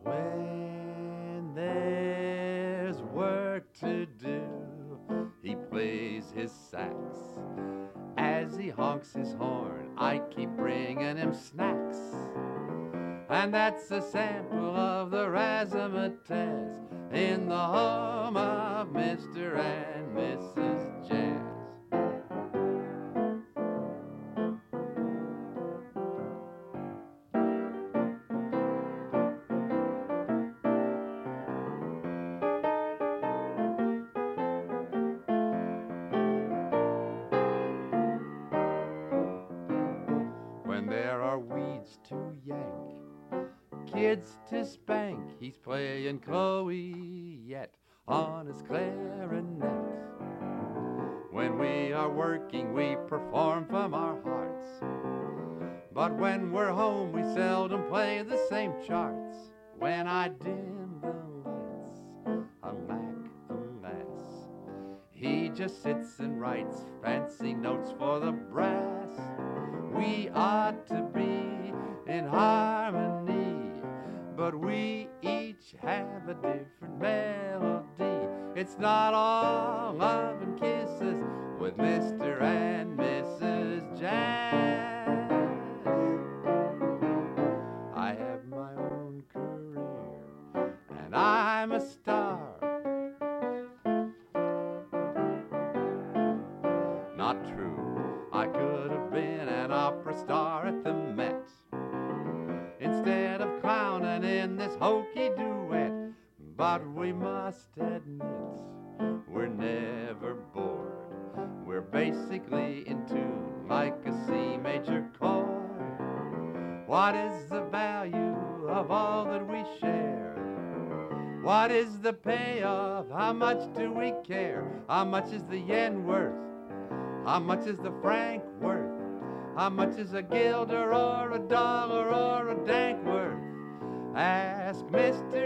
When there's work to do, he plays his sax. As he honks his horn, I keep bringing him snacks. And that's a sample of the razzmatazz in the home of Mr. and Mrs. Jazz. When there are weeds to yank, kids to spank, he's playing Chloe yet on his clarinet. When we are working, we perform from our hearts. But when we're home, we seldom play the same charts. When I dim the lights, alack, alas, he just sits and writes fancy notes for the brass. We ought to be in harmony, but we each have a different melody. It's not all love and kisses with Mr. and Mrs. Jazz. I have my own career, and I'm a star. Not true, I could have been an opera star at the Met instead of clowning in this hokey duet. But we must admit, we're never bored. We're basically in tune like a C major chord. What is the value of all that we share? What is the payoff? How much do we care? How much is the yen worth? How much is the franc worth? How much is a guilder or a dollar or a dank worth? Ask Mr.